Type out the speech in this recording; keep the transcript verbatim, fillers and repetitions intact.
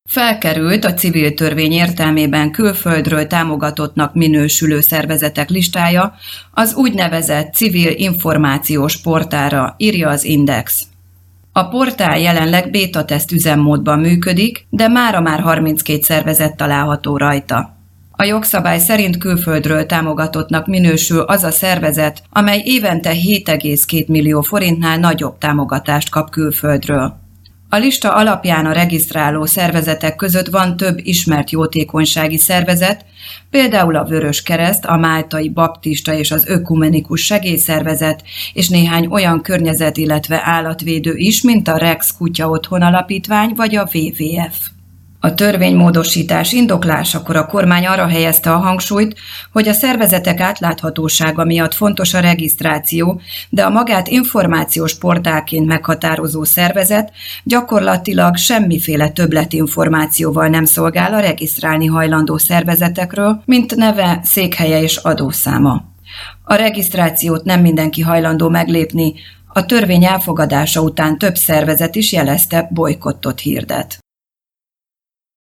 Felkerült a civil törvény értelmében külföldről támogatottnak minősülő szervezetek listája az úgynevezett civil információs portálra, írja az Index. A portál jelenleg béta-teszt üzemmódban működik, de mára már harminckét szervezet található rajta. A jogszabály szerint külföldről támogatottnak minősül az a szervezet, amely évente hét egész két millió forintnál nagyobb támogatást kap külföldről. A lista alapján a regisztráló szervezetek között van több ismert jótékonysági szervezet, például a Vöröskereszt, a Máltai Baptista és az Ökumenikus Segélyszervezet, és néhány olyan környezet, illetve állatvédő is, mint a Rex Kutya Otthon Alapítvány vagy a dupla vé vé ef. A törvénymódosítás indoklásakor a kormány arra helyezte a hangsúlyt, hogy a szervezetek átláthatósága miatt fontos a regisztráció, de a magát információs portálként meghatározó szervezet gyakorlatilag semmiféle többletinformációval nem szolgál a regisztrálni hajlandó szervezetekről, mint neve, székhelye és adószáma. A regisztrációt nem mindenki hajlandó meglépni, a törvény elfogadása után több szervezet is jelezte, bojkottot hirdet.